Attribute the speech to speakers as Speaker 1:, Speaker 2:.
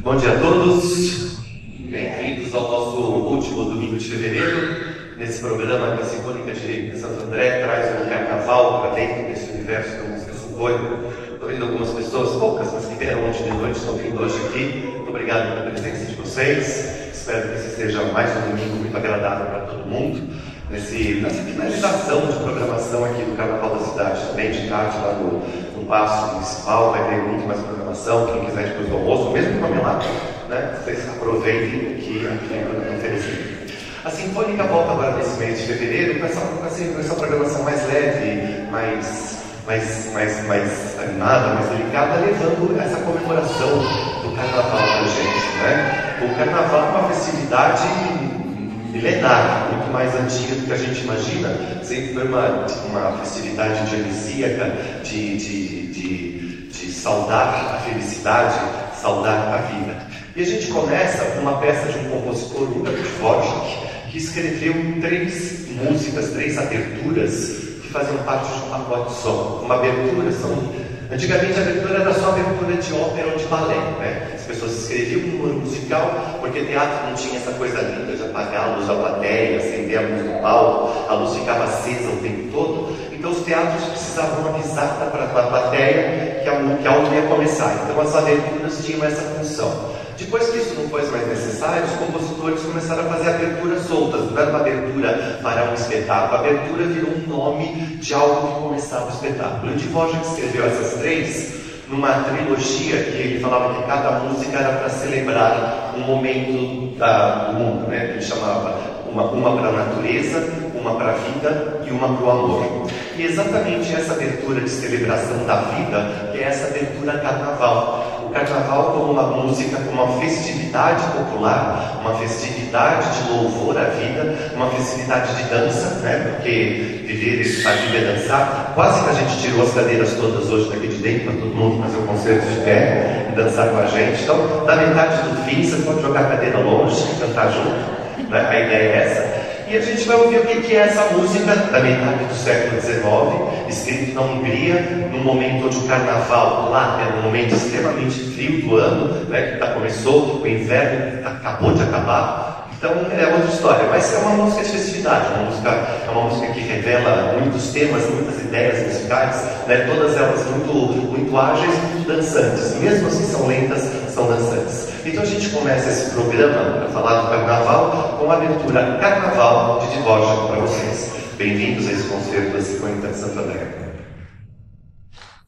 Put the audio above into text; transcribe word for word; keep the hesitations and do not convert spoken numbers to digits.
Speaker 1: Bom dia a todos, bem-vindos ao nosso último domingo de fevereiro. Nesse programa que a Sinfônica de Santo André traz um carnaval para dentro desse universo da música sinfônica. Estou vendo algumas pessoas, poucas, mas que vieram ontem de noite, estão vindo hoje aqui. Muito obrigado pela presença de vocês. Espero que esse seja mais um domingo muito agradável para todo mundo. Nesse, nessa finalização de programação aqui do Carnaval da Cidade, também de tarde lá no, no Paço Municipal, vai ter muito mais programação. Quem quiser depois do almoço, mesmo comer lá, né? Vocês aproveitem que aqui é oferecido. A Sinfônica volta agora nesse mês de fevereiro com essa, com essa programação mais leve, mais, mais, mais, mais animada, mais delicada, levando essa comemoração do Carnaval para a gente, né? O Carnaval é uma festividade milenar, muito mais antiga do que a gente imagina. Sempre foi uma, uma festividade dionisíaca de, de, de, de saudar a felicidade, saudar a vida. E a gente começa com uma peça de um compositor, Luca Dvorak, que escreveu três músicas, três aberturas que faziam parte de um pacote só. Uma abertura, são... antigamente a abertura era só abertura de ópera ou de balé, né? As pessoas escreviam um número musical, porque teatro não tinha essa coisa linda de apagar a luz da plateia, acender a luz do palco, a luz ficava acesa o tempo todo. Então os teatros precisavam avisar para a plateia que a, que a obra ia começar. Então as aberturas tinham essa função. Depois que isso não foi mais necessário, os compositores começaram a fazer aberturas soltas. Não era uma abertura para um espetáculo, a abertura virou um nome de algo que começava o espetáculo. O Dvorak escreveu essas três numa trilogia que ele falava que cada música era para celebrar um momento da, do mundo, né? Ele chamava uma, uma para a natureza, uma para a vida e uma para o amor. E exatamente essa abertura de celebração da vida que é essa abertura carnaval. O carnaval como uma música, como uma festividade popular, uma festividade de louvor à vida, uma festividade de dança, né? Porque viver esse viver é dançar. Quase que a gente tirou as cadeiras todas hoje daqui de dentro para todo mundo fazer um concerto de pé e dançar com a gente. Então, na metade do fim, você pode jogar a cadeira longe e cantar junto, né? A ideia é essa. E a gente vai ouvir o que é essa música da metade do século dezenove, escrita na Hungria, num momento onde o carnaval lá era um momento extremamente frio do ano, né, que tá, começou, o inverno acabou de acabar. Então é outra história, mas é uma música de festividade, uma música, é uma música que revela muitos temas, muitas ideias musicais, né, todas elas muito, muito ágeis, muito dançantes, mesmo assim são lentas, são dançantes. Então a gente começa esse programa para falar do carnaval com a abertura Carnaval de Dvorak para vocês. Bem-vindos a esse concerto da Sinfônica de Santo André.